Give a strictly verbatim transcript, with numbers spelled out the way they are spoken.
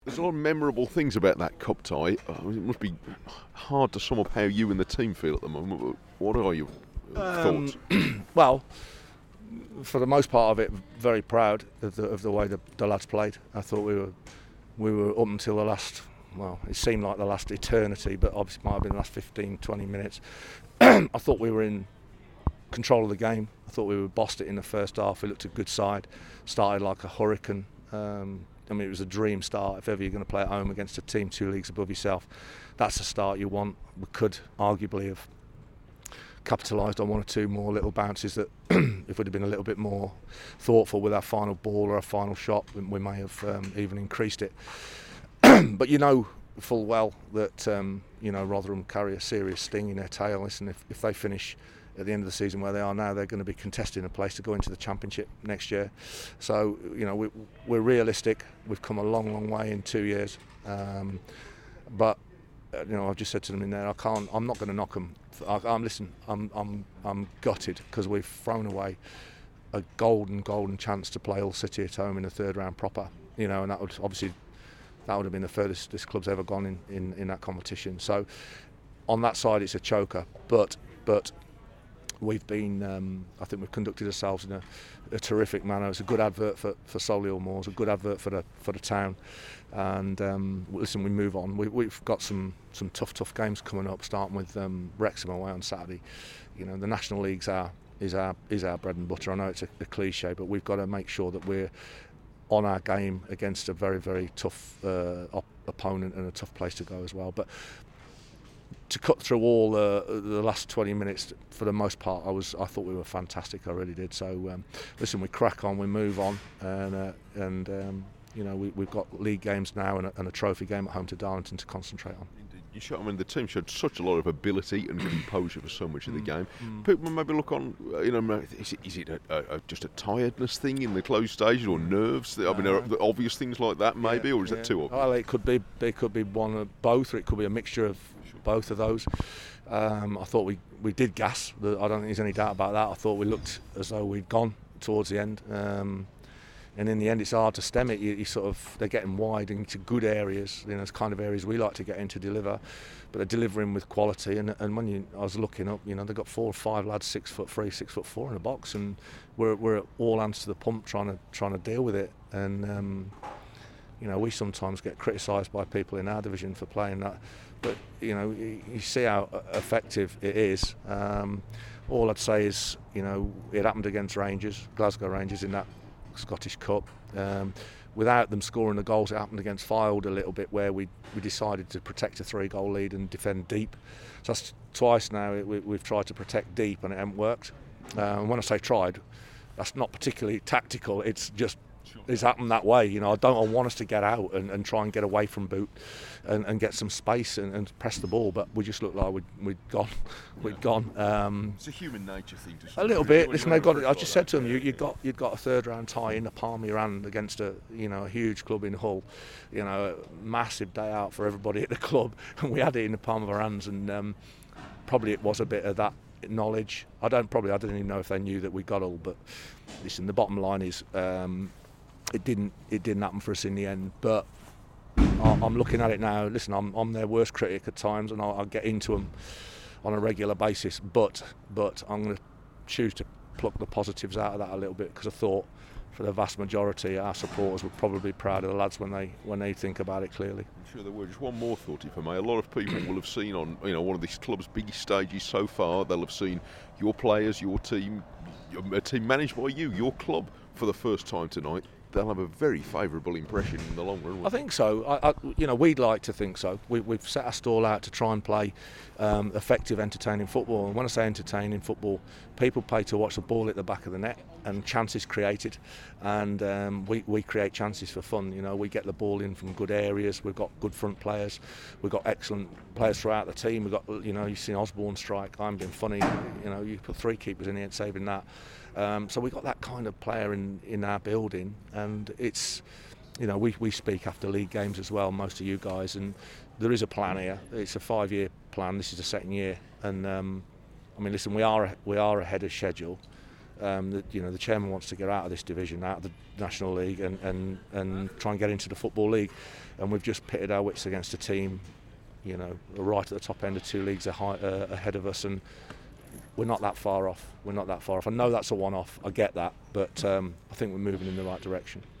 There's a lot of memorable things about that cup tie. Uh, it must be hard to sum up how you and the team feel at the moment. What are your uh, Um, thoughts? Well, for the most part of it, very proud of the, of the way the, the lads played. I thought we were we were up until the last, well, it seemed like the last eternity, but obviously it might have been the last fifteen, twenty minutes. I thought we were in control of the game. I thought we were bossed it in the first half. We looked a good side, started like a hurricane. Um, I mean, it was a dream start. If ever you're going to play at home against a team two leagues above yourself, that's the start you want. We could arguably have capitalised on one or two more little bounces that if we'd have been a little bit more thoughtful with our final ball or our final shot, we may have um, even increased it. But you know full well that um, you know Rotherham carry a serious sting in their tail. Listen, if, if they finish at the end of the season where they are now, they're going to be contesting a place to go into the Championship next year. So you know we, we're realistic. We've come a long, long way in two years. Um, but you know I've just said to them in there, I can't. I'm not going to knock them. I, I'm listen. I'm I'm I'm gutted because we've thrown away a golden, golden chance to play Hull City at home in the third round proper. You know, and that would obviously that would have been the furthest this club's ever gone in, in, in that competition. So on that side, it's a choker. But but. We've been, um, I think we've conducted ourselves in a, a terrific manner. It's a good advert for, for Solihull Moors, a good advert for the for the town. And um, listen, we move on. We, we've got some, some tough, tough games coming up, starting with um, Wrexham away on Saturday. You know, the National League's our, is our is our bread and butter. I know it's a, a cliche, but we've got to make sure that we're on our game against a very, very tough uh, op- opponent and a tough place to go as well. But to cut through all uh, the last twenty minutes, for the most part, I was I thought we were fantastic. I really did. So um, listen, we crack on, we move on, and uh, and um, you know we, we've got league games now and a, and a trophy game at home to Darlington to concentrate on. You showed, I mean, the team showed such a lot of ability and composure for so much of the Mm, game. mm. People maybe look on, you know, is it, is it a, a, a, just a tiredness thing in the closed stages or nerves? I mean, are there obvious things like that maybe, Yeah, or is yeah. that too obvious? Well, it could be it could be one of both, or it could be a mixture of both of those. Um, I thought we, we did gas. I don't think there's any doubt about that. I thought we looked as though we'd gone towards the end. Um, and in the end, it's hard to stem it. You, you sort of they're getting wide into good areas. You know, it's kind of areas we like to get into deliver, but they're delivering with quality. And and when you, I was looking up, you know, they've got four or five lads, six foot three, six foot four in the box, and we're we're at all hands to the pump trying to trying to deal with it. And um, you know, we sometimes get criticised by people in our division for playing that, but you know, you, you see how effective it is. Um, all I'd say is, you know, it happened against Rangers, Glasgow Rangers in that Scottish Cup. Um, without them scoring the goals, it happened against Fylde a little bit, where we we decided to protect a three-goal lead and defend deep. So that's twice now we, we've tried to protect deep and it hasn't worked. Uh, and when I say tried, that's not particularly tactical. It's just it's happened that way. You know, I don't I want us to get out and, and try and get away from Boot and, and get some space and, and press the ball, but we just looked like we'd, we'd gone. We'd Yeah. gone. Um, It's a human nature thing to a little bit. Listen, they've got. I just said to them, you, you've got you've got a third round tie in the palm of your hand against a you know a huge club in Hull. You know, a massive day out for everybody at the club, and we had it in the palm of our hands. And um, probably it was a bit of that knowledge. I don't probably I didn't even know if they knew that we got Hull, but listen, the bottom line is um, it didn't it didn't happen for us in the end. But I, I'm looking at it now. Listen, I'm I'm their worst critic at times, and I'll, I'll get into them on a regular basis, but but I'm going to choose to pluck the positives out of that a little bit, because I thought for the vast majority our supporters were probably proud of the lads when they when they think about it clearly. I'm sure there were. Just one more thought, if I may. A lot of people will have seen on you know one of this club's biggest stages so far, they'll have seen your players, your team, a team managed by you, your club, for the first time tonight. They'll have a very favourable impression in the long run. I think so. I, I, you know, we'd like to think so. We, we've set our stall out to try and play um, effective, entertaining football. And when I say entertaining football, people pay to watch the ball at the back of the net and chances created. And um, we, we create chances for fun. You know, we get the ball in from good areas. We've got good front players. We've got excellent players throughout the team. We've got, you know, you've seen Osborne strike. I'm being funny. You know, you put three keepers in here and saving that. Um, so we've got that kind of player in, in our building, and it's, you know, we, we speak after league games as well, most of you guys, and there is a plan here. It's a five-year plan. This is the second year, and um, I mean, listen, we are we are ahead of schedule. Um, the, you know, the chairman wants to get out of this division, out of the National League, and, and, and try and get into the Football League. And we've just pitted our wits against a team, you know, right at the top end of two leagues ahi- uh, ahead of us, and we're not that far off. We're not that far off. I know that's a one-off. I get that, but um, I think we're moving in the right direction.